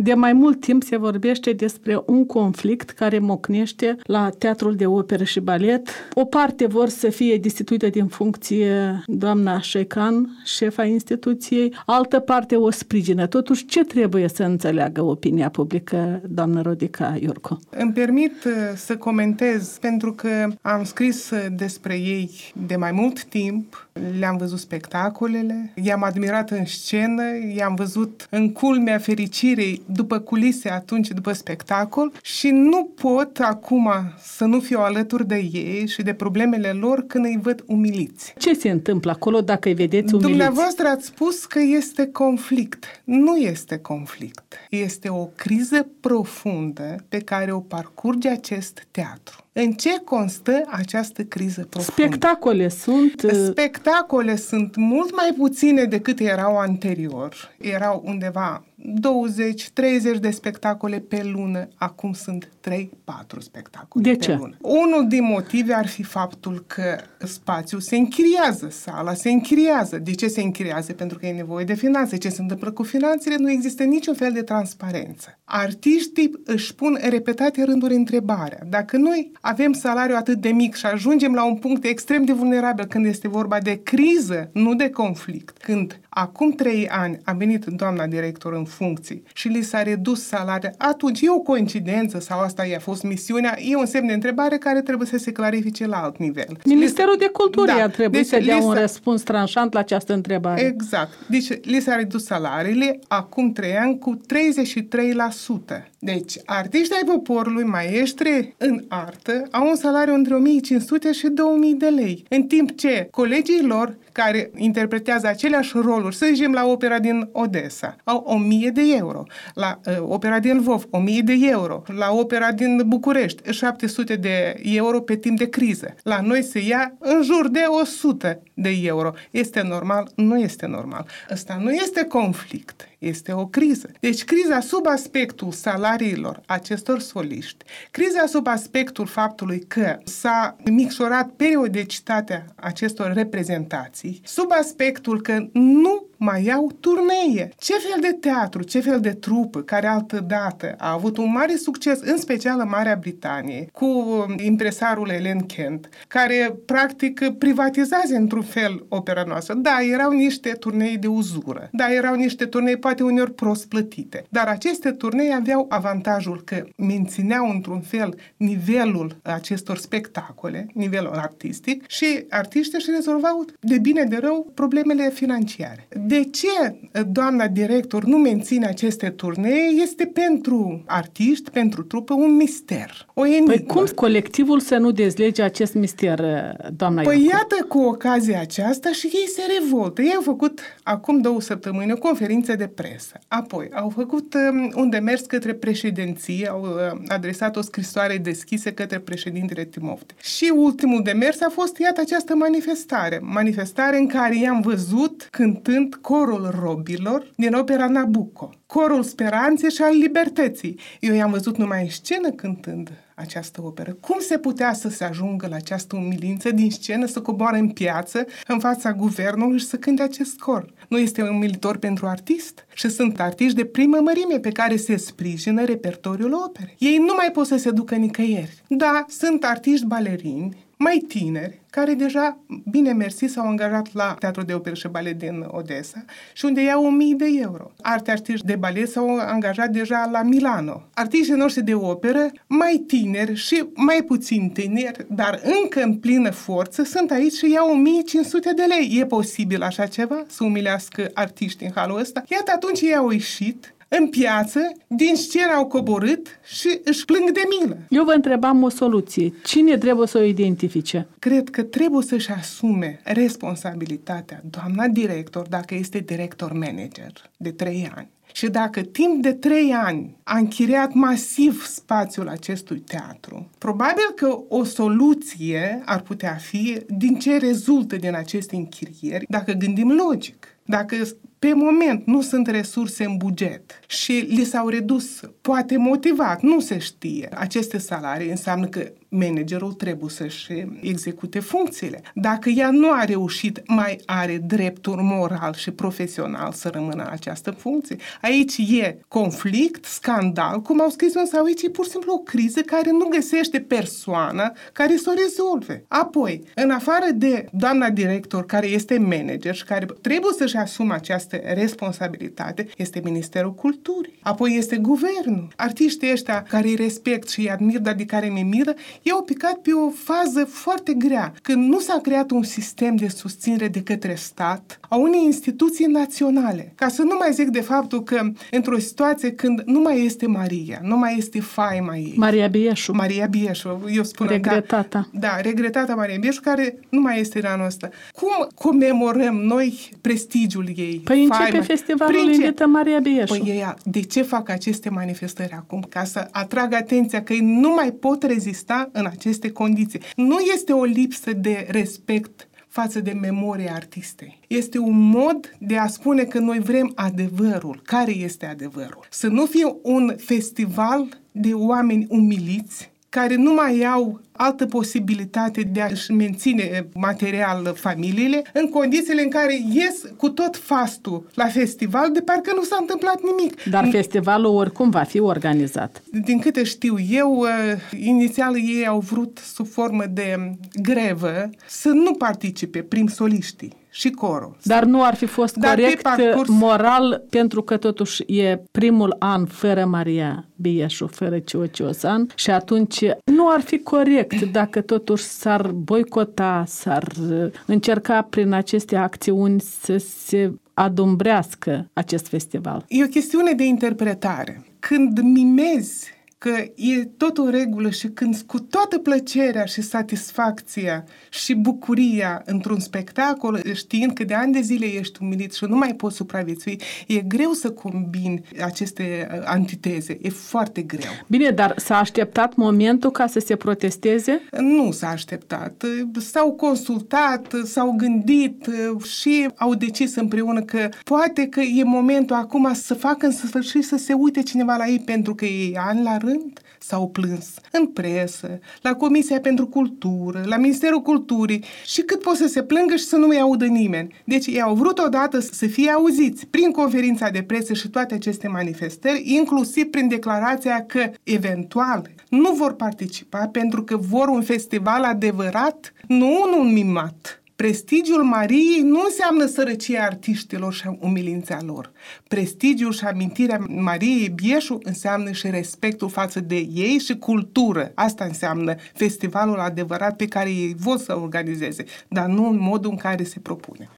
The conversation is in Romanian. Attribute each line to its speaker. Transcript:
Speaker 1: De mai mult timp se vorbește despre un conflict care mocnește la Teatrul de Operă și Balet. O parte vor să fie destituită din funcție doamna Șecan, șefa instituției, altă parte o sprijină. Totuși, ce trebuie să înțeleagă opinia publică, doamnă Rodica Iurcu?
Speaker 2: Îmi permit să comentez, pentru că am scris despre ei de mai mult timp, le-am văzut spectacolele, i-am admirat în scenă, i-am văzut în culmea fericirii după culise atunci, după spectacol, și nu pot acum să nu fiu alături de ei și de problemele lor când îi văd umiliți.
Speaker 1: Ce se întâmplă acolo dacă îi vedeți umiliți?
Speaker 2: Dumneavoastră ați spus că este conflict. Nu este conflict. Este o criză profundă pe care o parcurge acest teatru. În ce constă această criză profundă? Spectacole sunt mult mai puține decât erau anterior. Erau undeva 20-30 de spectacole pe lună, acum sunt 3-4 spectacole pe lună. Unul din motive ar fi faptul că spațiul se închiriază, sala se închiriază. De ce se închiriază? Pentru că e nevoie de finanțe. Ce se întâmplă cu finanțele? Nu există niciun fel de transparență. Artiștii își pun în repetate rânduri întrebarea: dacă noi avem salariu atât de mic și ajungem la un punct extrem de vulnerabil când este vorba de criză, nu de conflict, când acum 3 ani a venit doamna director în funcții și li s-a redus salariul, atunci e o coincidență sau asta i-a fost misiunea? E un semn de întrebare care trebuie să se clarifice la alt nivel.
Speaker 1: Ministerul de Cultură ar trebui să dea un răspuns tranșant la această întrebare.
Speaker 2: Exact. Deci li s-a redus salariile acum 3 ani cu 33%. Deci, artiștii ai poporului, maestri în artă, au un salariu între 1500 și 2000 de lei, în timp ce colegii lor care interpretează aceleași roluri, să zicem la opera din Odessa, au 1000 de euro, la opera din Lvov 1000 de euro, la opera din București 700 de euro pe timp de criză. La noi se ia în jur de 100 de euro. Este normal? Nu este normal. Ăsta nu este conflict, este o criză. Deci criza sub aspectul salariilor acestor soliști, criza sub aspectul faptului că s-a micșorat periodicitatea acestor reprezentații, sub aspectul că nu mai au turnee. Ce fel de teatru, ce fel de trupă, care altădată a avut un mare succes, în special în Marea Britanie, cu impresarul Ellen Kent, care practic privatizează într-un fel opera noastră. Da, erau niște turnee de uzură, da, erau niște turnee poate uneori prost plătite, dar aceste turnee aveau avantajul că mențineau într-un fel nivelul acestor spectacole, nivelul artistic, și artiștii își rezolvau de bine de rău problemele financiare. De ce doamna director nu menține aceste turnee este pentru artiști, pentru trupă, un mister, o enigmă.
Speaker 1: Păi cum colectivul să nu dezlege acest mister, doamna Iurcu?
Speaker 2: Păi iată, cu ocazia aceasta și ei se revoltă. Ei au făcut acum 2 săptămâni o conferință de presă. Apoi au făcut un demers către președinție, au adresat o scrisoare deschisă către președintele Timofte. Și ultimul demers a fost, iată, această manifestare în care i-am văzut cântând corul robilor din opera Nabucco, corul speranței și al libertății. Eu i-am văzut numai în scenă cântând această operă. Cum se putea să se ajungă la această umilință din scenă, să coboare în piață, în fața guvernului și să cânte acest cor? Nu este umilitor pentru artist? Și sunt artiști de primă mărime pe care se sprijină repertoriul operei. Ei nu mai pot să se ducă nicăieri. Da, sunt artiști balerini, mai tineri, care deja, bine mersi, s-au angajat la Teatrul de Operă și Balet din Odessa și unde iau 1000 de euro. Alte artiști de balet s-au angajat deja la Milano. Artiștii noștri de operă, mai tineri și mai puțin tineri, dar încă în plină forță, sunt aici și iau 1500 de lei. E posibil așa ceva? Să umilească artiștii în halul ăsta? Iată, atunci ei au ieșit în piață, din scenă au coborât și își plâng de milă.
Speaker 1: Eu vă întrebam o soluție. Cine trebuie să o identifice?
Speaker 2: Cred că trebuie să-și asume responsabilitatea doamna director, dacă este director manager de 3 ani. Și dacă timp de 3 ani a închiriat masiv spațiul acestui teatru, probabil că o soluție ar putea fi din ce rezultă din aceste închirieri, dacă gândim logic. Dacă pe moment nu sunt resurse în buget și li s-au redus, poate motivat, nu se știe, aceste salarii, înseamnă că managerul trebuie să-și execute funcțiile. Dacă ea nu a reușit, mai are dreptul moral și profesional să rămână în această funcție. Aici e conflict, scandal, cum au scris sau aici e pur și simplu o criză care nu găsește persoana care să o rezolve. Apoi, în afară de doamna director care este manager și care trebuie să-și asume această responsabilitate, este Ministerul Culturii. Apoi este guvernul. Artiștii ăștia care îi respect și îi admir, dar de care mi miră, ei au picat pe o fază foarte grea, când nu s-a creat un sistem de susținere de către stat a unei instituții naționale. Ca să nu mai zic de faptul că într-o situație când nu mai este Maria, nu mai este faima ei.
Speaker 1: Maria Bieșu.
Speaker 2: Maria Bieșu, eu spun.
Speaker 1: Regretata.
Speaker 2: Da, regretata Maria Bieșu, care nu mai este în anul ăsta. Cum comemorăm noi prestigiul ei?
Speaker 1: Păi începe festivalul invită Maria Bieșu.
Speaker 2: Păi de ce fac aceste manifestări acum? Ca să atragă atenția că ei nu mai pot rezista în aceste condiții. Nu este o lipsă de respect față de memoria artistei. Este un mod de a spune că noi vrem adevărul. Care este adevărul? Să nu fie un festival de oameni umiliți, care nu mai au altă posibilitate de a-și menține material familiile, în condițiile în care ies cu tot fastul la festival, de parcă nu s-a întâmplat nimic.
Speaker 1: Dar festivalul oricum va fi organizat.
Speaker 2: Din câte știu eu, inițial ei au vrut, sub formă de grevă, să nu participe prim-soliștii și corul.
Speaker 1: Dar nu ar fi fost corect moral, pentru că totuși e primul an fără Maria Bieșu, fără Ciociosan, și atunci nu ar fi corect dacă totuși s-ar boicota, s-ar încerca prin aceste acțiuni să se adumbrească acest festival.
Speaker 2: E o chestiune de interpretare. Când mimezi că e tot o regulă și când cu toată plăcerea și satisfacția și bucuria într-un spectacol, știind că de ani de zile ești umilit și nu mai poți supraviețui, e greu să combini aceste antiteze. E foarte greu.
Speaker 1: Bine, dar s-a așteptat momentul ca să se protesteze?
Speaker 2: Nu s-a așteptat. S-au consultat, s-au gândit și au decis împreună că poate că e momentul acum să facă în sfârșit să se uite cineva la ei, pentru că ei ani la rând s-au plâns în presă, la Comisia pentru Cultură, la Ministerul Culturii și cât pot să se plângă și să nu-i audă nimeni. Deci ei au vrut odată să fie auziți prin conferința de presă și toate aceste manifestări, inclusiv prin declarația că eventual nu vor participa pentru că vor un festival adevărat, nu un mimat. Prestigiul Mariei nu înseamnă sărăcia artiștilor și umilința lor. Prestigiul și amintirea Mariei Bieșu înseamnă și respectul față de ei și cultură. Asta înseamnă festivalul adevărat pe care ei vor să organizeze, dar nu în modul în care se propune.